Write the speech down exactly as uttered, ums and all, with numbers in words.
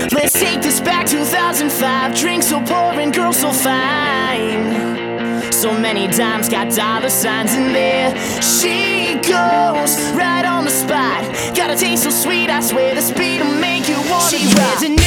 Let's take this back two thousand five. Drinks so pouring, girls so fine. So many dimes, got dollar signs in there. She goes right on the spot. Got a taste so sweet, I swear the speed will make you wanna. She wears a